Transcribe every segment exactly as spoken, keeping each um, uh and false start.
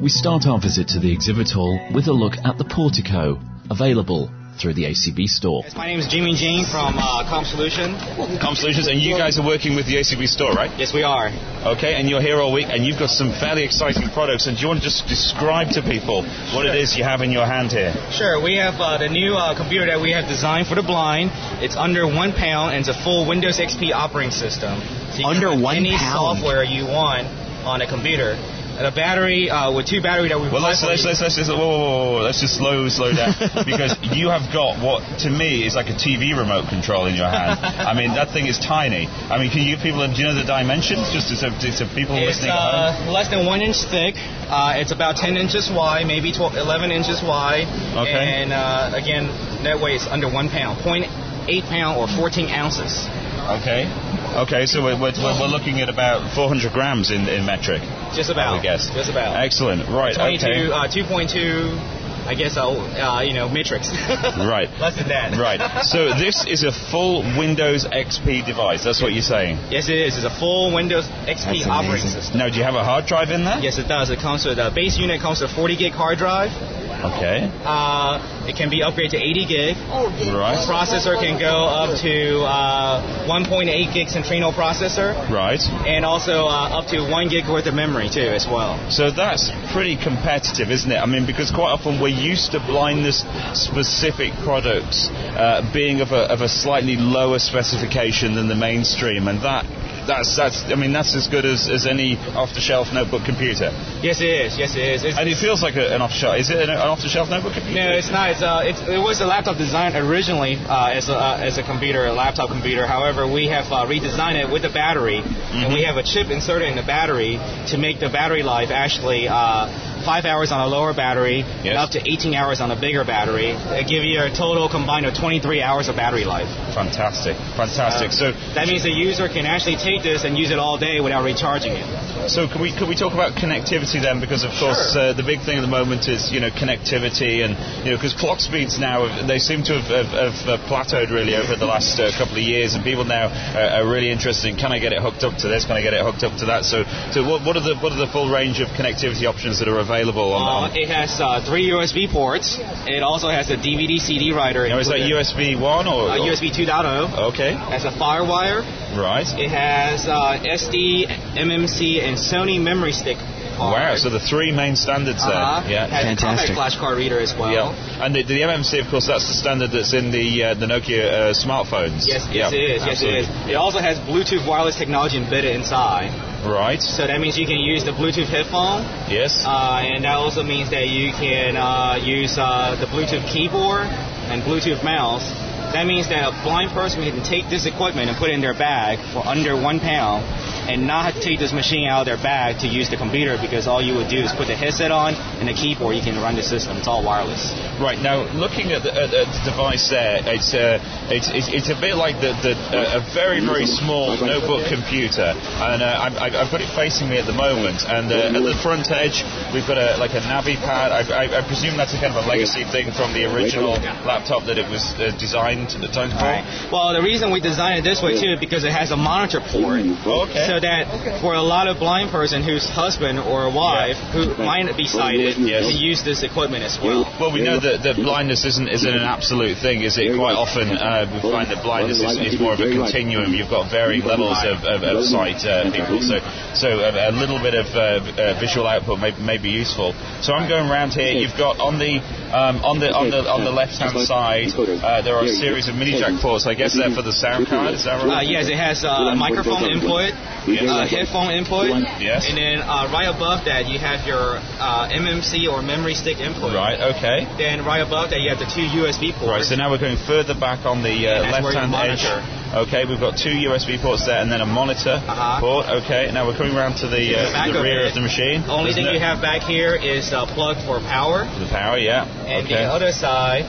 We start our visit to the exhibit hall with a look at the Portico, available through the A C B store. Yes, my name is Jimmy Jing from uh, Com Solution. Com Solutions, and you guys are working with the A C B store, right? Yes, we are. Okay, and you're here all week, and you've got some fairly exciting products, and do you want to just describe to people what sure. it is you have in your hand here? Sure, we have uh, the new uh, computer that we have designed for the blind. It's under one pound, and it's a full Windows X P operating system. So you under can one any pound? software you want on a computer. The battery, uh, with two batteries that we well, let's let's, let's let's just whoa, whoa, whoa, whoa, let's just slow slow down because you have got what to me is like a T V remote control in your hand. I mean, that thing is tiny. I mean, can you people do you know the dimensions? Just so, so people it's, listening uh, at home. Less than one inch thick. Uh, it's about ten inches wide, maybe twelve, eleven inches wide. Okay. And uh, again, that weighs under one pound, point eight pound or fourteen ounces. Okay. Okay, so we're, we're, we're looking at about four hundred grams in, in metric. Just about. I guess. Just about. Excellent. Right. twenty-two, Okay. Uh, two point two, I guess, uh, uh, you know, metrics. Right. Less than that. Right. So this is a full Windows X P device. That's what you're saying? Yes, it is. It's a full Windows X P operating system. Now, do you have a hard drive in there? Yes, it does. It comes with a base unit comes with a forty gig hard drive. Okay. Uh, it can be upgraded to eighty gig. Right. The processor can go up to uh, one point eight gig Centrino processor. Right. And also uh, up to one gig worth of memory too, as well. So that's pretty competitive, isn't it? I mean, because quite often we're used to blindness-specific products uh, being of a, of a slightly lower specification than the mainstream, and that. That's that's. I mean, that's as good as, as any off-the-shelf notebook computer. Yes, it is. Yes, it is. It's, and it feels like a, an off-the-shelf. Is it an, an off-the-shelf notebook computer? No, it's not. It's, uh, it's, it was a laptop designed originally uh, as a uh, as a computer, a laptop computer. However, we have uh, redesigned it with the battery, mm-hmm. and we have a chip inserted in the battery to make the battery life actually uh, five hours on a lower battery yes. and up to eighteen hours on a bigger battery. It give you a total combined of twenty-three hours of battery life. Fantastic, fantastic. Uh, so that means the user can actually take this and use it all day without recharging it. So can we can we talk about connectivity then? Because of course sure. uh, the big thing at the moment is you know connectivity, and you know because clock speeds now they seem to have, have, have plateaued really over the last uh, couple of years, and people now uh, are really interested in can I get it hooked up to this? Can I get it hooked up to that? So so what, what are the what are the full range of connectivity options that are available? On, uh, on it has uh, three U S B ports. It also has a D V D C D writer. Now is that U S B one or uh, U S B two point oh? Okay. It has a FireWire. Right. It has uh, S D, M M C, and Sony memory stick. Wow, so the three main standards there. Uh-huh. Yeah, has fantastic. A flash card reader as well. Yeah, and the, the M M C, of course, that's the standard that's in the uh, the Nokia uh, smartphones. Yes, yeah, yes it is. absolutely. Yes, it is. It also has Bluetooth wireless technology embedded inside. Right. So that means you can use the Bluetooth headphone. Yes. Uh, and that also means that you can uh, use uh, the Bluetooth keyboard and Bluetooth mouse. That means that a blind person can take this equipment and put it in their bag for under one pound and not have to take this machine out of their bag to use the computer, because all you would do is put the headset on and the keyboard, you can run the system. It's all wireless. Right. Now, looking at the, at the device there, it's, uh, it's, it's, it's a bit like the, the, uh, a very, very small notebook computer. And uh, I've, I've got it facing me at the moment. And uh, at the front edge, we've got a, like a Navi pad. I, I, I presume that's a kind of a legacy thing from the original laptop that it was uh, designed at the time for. Right. Well, the reason we designed it this way, too, because it has a monitor port. Okay. So that for a lot of blind person whose husband or wife yeah. who might be sighted yes. can use this equipment as well. Well, we know that, that blindness isn't isn't an absolute thing, is it? Quite often uh, we find that blindness is, is more of a continuum. You've got varying levels of, of, of sight uh, people, so so a, a little bit of uh, uh, visual output may, may be useful. So I'm going around here. You've got on the um, on the on the on the left hand side uh, there are a series of mini jack ports. I guess they're for the sound card. Is that right? Uh, yes, it has a uh, microphone input. Yes. Uh, headphone input, yes, and then uh, right above that you have your uh, M M C or memory stick input. Right. Okay. Then right above that you have the two U S B ports. Right. So now we're going further back on the uh, left-hand edge. Okay, we've got two U S B ports there, and then a monitor uh-huh. port. Okay. Now we're coming around to the, uh, the rear of, of the machine. Only thing no... you have back here is uh, plug for power. The power, yeah. And okay. the other side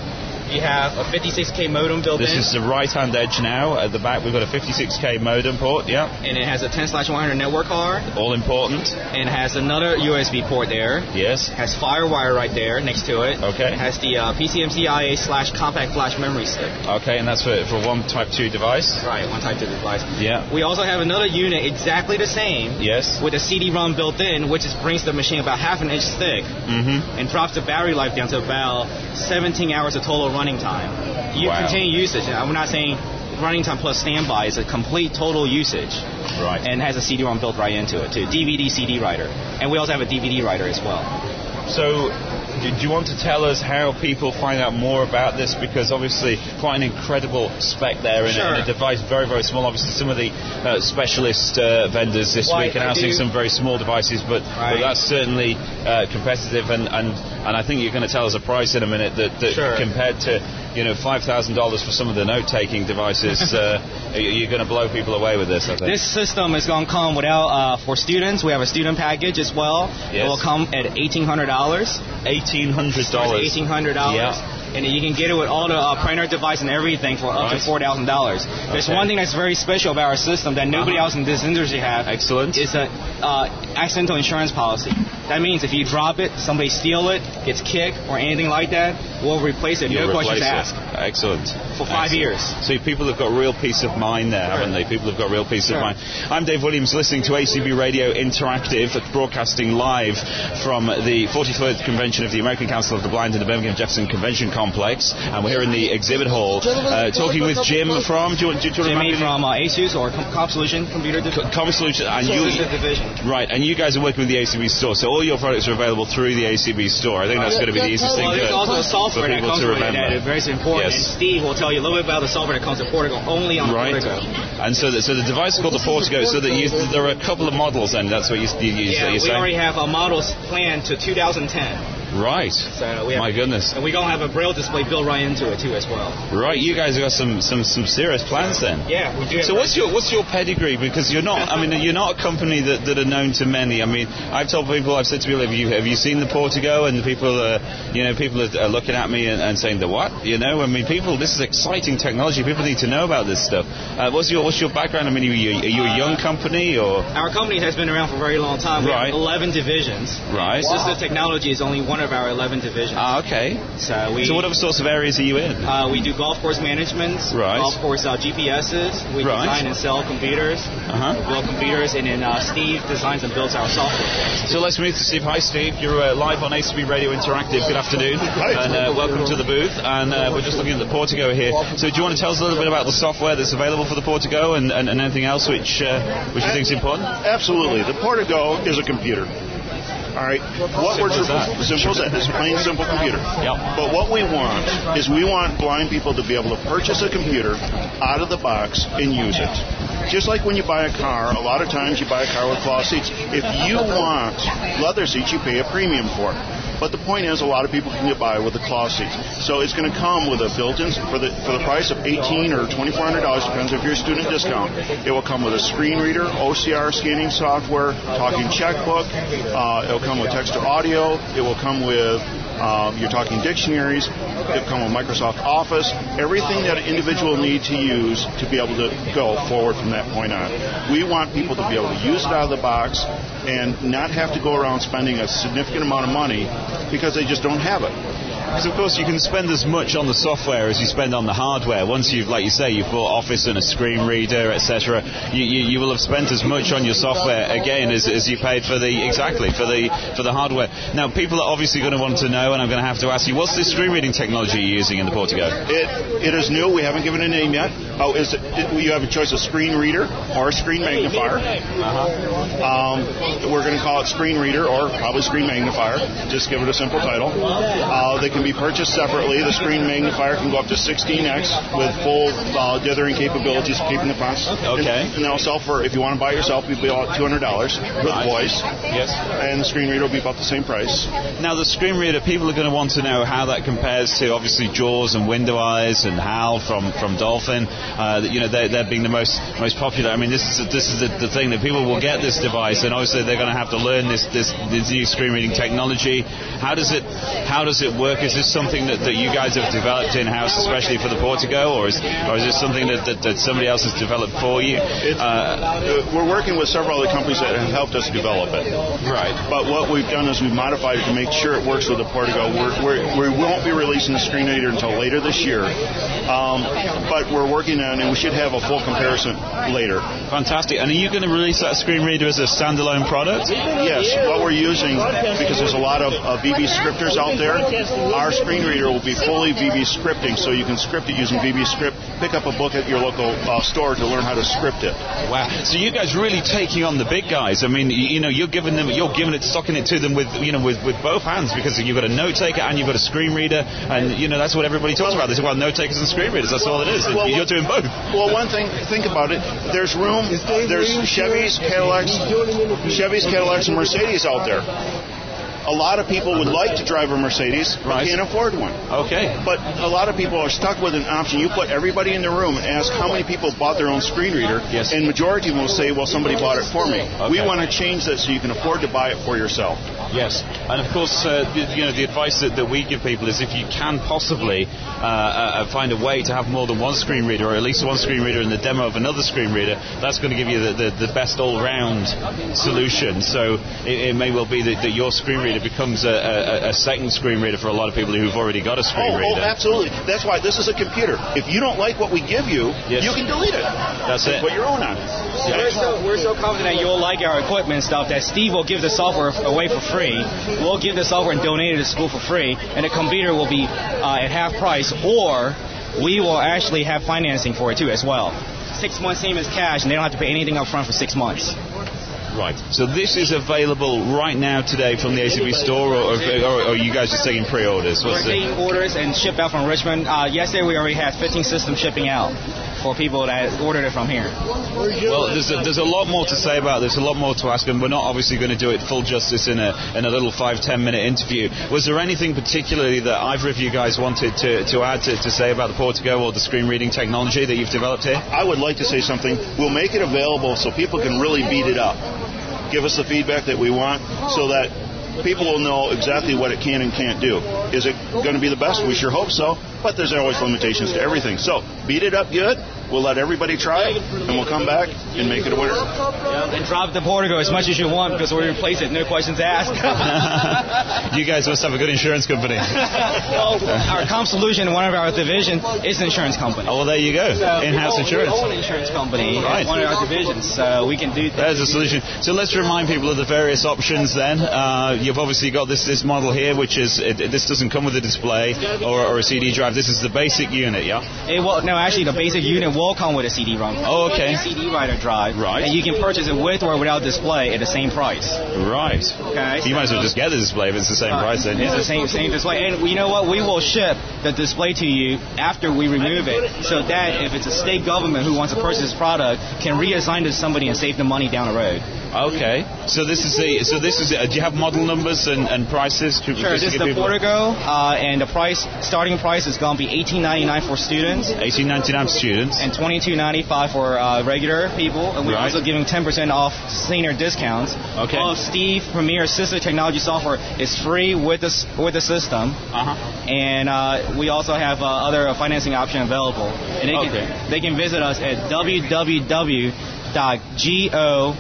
You have a fifty-six K modem built this in. This is the right-hand edge now. At the back, we've got a fifty-six K modem port, yeah. And it has a ten slash one hundred network card. All important. And has another U S B port there. Yes. Has FireWire right there next to it. Okay. It has the uh, P C M C I A slash compact flash memory stick. Okay, and that's for, for one Type two device? Right, one Type two device. Yeah. We also have another unit exactly the same. Yes. With a C D ROM built in, which is, brings the machine about half an inch thick. Mm-hmm. And drops the battery life down to about seventeen hours of total running time. You wow. continue usage. I'm not saying running time plus standby is a complete total usage. Right. And has a C D ROM built right into it too. D V D C D writer. And we also have a D V D writer as well. So, do you want to tell us how people find out more about this? Because obviously, quite an incredible spec there in, sure. a, in a device, very, very small. Obviously, some of the uh, specialist uh, vendors this well, week are announcing some very small devices, but, right. but that's certainly uh, competitive. And, and, and I think you're going to tell us a price in a minute that, that sure. compared to you know five thousand dollars for some of the note-taking devices, uh, you're going to blow people away with this, I think. This system is going to come without, uh, for students, we have a student package as well. Yes. It will come at eighteen hundred dollars. eighteen hundred dollars. eighteen hundred dollars. Yeah. And you can get it with all the uh, printer device and everything for up right. to four thousand dollars. There's okay. one thing that's very special about our system that nobody uh-huh. else in this industry have. Excellent. It's a uh, accidental insurance policy. That means if you drop it, somebody steal it, gets kicked, or anything like that, we'll replace it. You'll no questions it. asked. Excellent. For five Excellent. years. So people have got real peace of mind there, sure. haven't they? People have got real peace sure. of mind. I'm Dave Williams, listening to A C B Radio Interactive, broadcasting live from the forty-third Convention of the American Council of the Blind in the Birmingham Jefferson Convention Complex. And we're here in the exhibit hall uh, talking with Jim from... Do you, do you Jimmy from uh, ASUS or Com Solution Computer Division. Com Solution. And you, division. Right, and you guys are working with the A C B store, so all your products are available through the A C B store. I think that's going to be the easiest thing well, there's for, also a software for that people comes to with remember. it that is very important. Yes. And Steve will tell you a little bit about the software that comes with Portico, only on right. Portico. And so, the, so the device is called the Portico, so that you, there are a couple of models, and that's what you, you, you yeah, you're we saying? already have a models planned to two thousand ten. Right. So we have, My goodness. And we're going to have a Braille display built right into it, too, as well. Right, you guys have got some, some, some serious plans then. Yeah, we do. So what's your what's your pedigree? Because you're not, I mean, you're not a company that, that are known to many. I mean, I've told people, I've said to people, have you, have you seen the Portico? And the people are, you know, people are looking at me and, and saying, the what? You know, I mean, people, this is exciting technology. People need to know about this stuff. Uh, what's your what's your background? I mean, are you, are you a young company or? Our company has been around for a very long time. We right. have eleven divisions. Right. Assistive technology is only one of our eleven divisions. Ah, okay. So, we, so what other sorts of areas are you in? Uh, we do golf course management, right. golf course uh, G P Ses. We right. design and sell computers, uh-huh. build computers, and then uh, Steve designs and builds our software. So let's move to Steve. Hi, Steve. You're uh, live on A C B Radio Interactive. Good afternoon. Hi. And uh, welcome to the booth. And uh, we're just looking at the Portico here. So do you want to tell us a little bit about the software that's available for the Portico and, and, and anything else which, uh, which you think is important? Absolutely. The Portico is a computer. All right. What simple we're as that. Simple as that. It's a plain, simple computer. Yep. But what we want is we want blind people to be able to purchase a computer out of the box and use it. Just like when you buy a car, a lot of times you buy a car with cloth seats. If you want leather seats, you pay a premium for it. But the point is, a lot of people can get by with the cloth seats. So it's going to come with a built-in for the for the price of eighteen or twenty-four hundred dollars, depends if you're a student discount. It will come with a screen reader, O C R scanning software, talking checkbook. Uh, it will come with text to audio. It will come with um, your talking dictionaries. It will come with Microsoft Office. Everything that an individual needs to use to be able to go forward from that point on. We want people to be able to use it out of the box and not have to go around spending a significant amount of money because they just don't have it. Because, of course, you can spend as much on the software as you spend on the hardware. Once you've, like you say, you've bought Office and a screen reader, et cetera, you, you, you will have spent as much on your software, again, as, as you paid for the, exactly, for the for the hardware. Now, people are obviously going to want to know, and I'm going to have to ask you, what's the screen reading technology you're using in the Portico? It It is new. We haven't given a name yet. Oh, is it, it, you have a choice of screen reader or screen magnifier. Uh-huh. Um, we're going to call it screen reader or probably screen magnifier. Just give it a simple title. Uh, they can be purchased separately. The screen magnifier can go up to sixteen x with full uh, dithering capabilities, keeping the fonts. Okay. And, and they'll sell for, if you want to buy yourself, you'll be about two hundred dollars with right. voice. Yes. And the screen reader will be about the same price. Now, the screen reader, people are going to want to know how that compares to, obviously, JAWS and Window Eyes and HAL from, from Dolphin. uh, you know, they're, they're being the most most popular. I mean, this is this is the, the thing that people will get this device, and obviously they're going to have to learn this this, this new screen reading technology. How does it how does it work? Is this something that, that you guys have developed in house, especially for the Portico, or is or is this something that, that, that somebody else has developed for you? Uh, we're working with several other companies that have helped us develop it. Right. But what we've done is we've modified it to make sure it works with the Portico. We're, we're, we won't be releasing the screen reader until later this year, um, but we're working on it, and we should have a full comparison later. Fantastic. And are you going to release that screen reader as a standalone product? Yes. What we're using, because there's a lot of uh, V B scripters out there, our screen reader will be fully V B scripting, so you can script it using V B script. Pick up a book at your local uh, store to learn how to script it. Wow. So you guys really taking on the big guys. I mean, you, you know, you're giving them, you're giving it, stocking it to them with, you know, with, with both hands, because you've got a note taker and you've got a screen reader, and you know that's what everybody talks about. They talk about note takers and screen readers. That's all it is. Well, you're doing both. Well, one thing, think about it. There's room. There's Chevys, Cadillacs, Chevys, Cadillacs, and Mercedes out there. A lot of people would like to drive a Mercedes, but right. can't afford one. Okay. But a lot of people are stuck with an option. You put everybody in the room and ask how many people bought their own screen reader, yes. and majority will say, well, somebody bought it for me. Okay. We want to change that so you can afford to buy it for yourself. Yes. And of course, uh, the, you know, the advice that, that we give people is if you can possibly uh, uh, find a way to have more than one screen reader, or at least one screen reader and the demo of another screen reader, that's going to give you the, the, the best all-round solution. So it, it may well be that, that your screen reader becomes a A, a second screen reader for a lot of people who've already got a screen oh, reader. Oh, absolutely. That's why this is a computer. If you don't like what we give you, yes. you can delete it. That's it. Put your own on. Yeah. We're so we're so confident you'll like our equipment and stuff that Steve will give the software away for free. We'll give the software and donate it to school for free, and the computer will be uh, at half price, or we will actually have financing for it too as well. Six months same as cash, and they don't have to pay anything up front for six months. Right. So this is available right now today from the A C B store, or, or, or are you guys just taking pre-orders? What's We're taking it? orders and ship out from Richmond. Uh, yesterday we already had fifteen systems shipping out for people that ordered it from here. Well, there's a, there's a lot more to say about this, a lot more to ask, and we're not obviously going to do it full justice in a in a little five, ten minute interview. Was there anything particularly that either of you guys wanted to, to add to, to say about the Portico or the screen reading technology that you've developed here? I would like to say something. We'll make it available so people can really beat it up. Give us the feedback that we want so that people will know exactly what it can and can't do. Is it going to be the best? We sure hope so, but there's always limitations to everything. So beat it up good. We'll let everybody try it, and we'll come back and make it a winner. Yeah, and drop the Portico as much as you want, because we'll replace it, no questions asked. You guys must have a good insurance company. Well, our Comp Solution, one of our divisions, is an insurance company. Oh, well, there you go. So in-house we insurance. We own an insurance company, right. one of our divisions, so we can do that. There's a solution. So let's remind people of the various options then. Uh, you've obviously got this this model here, which is, it, this doesn't come with a display or, or a C D drive. This is the basic unit, yeah? It will, no, actually, the basic unit will come with a C D ROM. Oh, okay. C D writer drive. Right. And you can purchase it with or without display at the same price. Right. Okay. So you might as well just get the display if it's the same uh, price then. It's yeah. the same same display. And you know what? We will ship the display to you after we remove it, so that if it's a state government who wants to purchase this product, can reassign it to somebody and save them money down the road. Okay. So this is the. So this is. Uh, do you have model numbers and, and prices? To, sure. This is the Portico, uh, and the price starting price is going to be eighteen ninety-nine for students. eighteen ninety-nine for students. And twenty-two ninety-five for uh, regular people, and we're right. also giving ten percent off senior discounts. Okay. All of Steve Premier Assistive Technology software is free with the with the system. Uh-huh. And uh, we also have uh, other financing option available. And they okay. can they can visit us at w w w dot go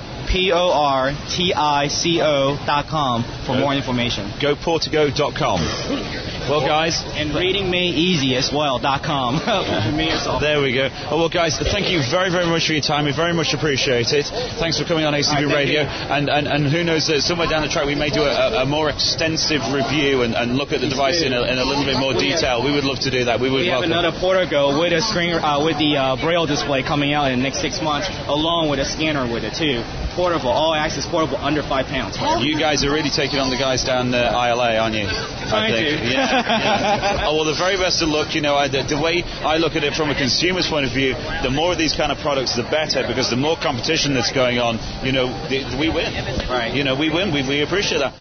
portico dot com for Go. more information. go portico dot com. Well, guys, and reading me easy as well dot com. There we go. Oh, well, guys, thank you very, very much for your time. We very much appreciate it. Thanks for coming on A C B right, Radio. And, and and who knows, uh, somewhere down the track we may do a, a more extensive review and, and look at the device in a, in a little bit more detail. We would love to do that. We would. We have welcome. another Portico with a screen uh, with the uh, Braille display coming out in the next six months, along with a scanner with it too. Portable, all access portable, under five pounds. You guys are really taking on the guys down uh, I L A, aren't you? Trying I think. to. Yeah, yeah. Oh, well, the very best of luck. You know, I, the, the way I look at it from a consumer's point of view, the more of these kind of products, the better, because the more competition that's going on, you know, the, we win. Right. You know, we win. We, we appreciate that.